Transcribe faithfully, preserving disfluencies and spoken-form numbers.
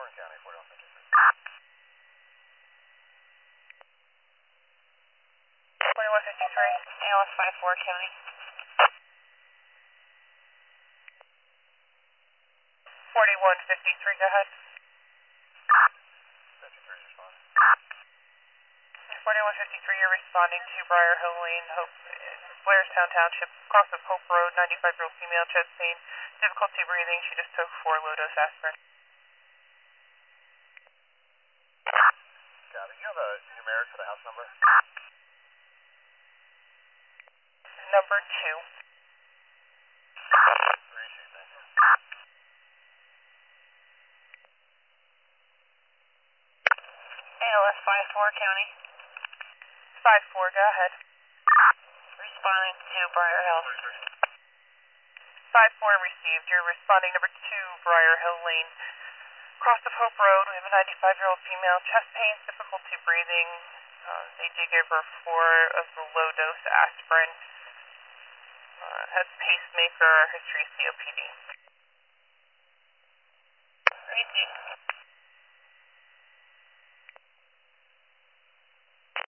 County, forty-one fifty-three. forty-one fifty-three, A L S five four County. forty-one fifty-three, go ahead. fifty-three is responding. forty-one fifty-three, you're responding to Briar Hill Lane, Hope, Blairstown Township, cross of Hope Road, ninety-five-year-old female, chest pain, difficulty breathing, she just took four low-dose aspirin. Got it. You have a numeric for the house number? Number two. Appreciate that. A L S five four County. five four, go ahead. Responding to Briar Hill. five four received. You're responding number two, Briar Hill Lane. Cross of Hope Road, we have a ninety-five-year-old female, chest pain, difficulty breathing. Uh, they did give her four of the low-dose aspirin. Uh, has pacemaker, history of C O P D.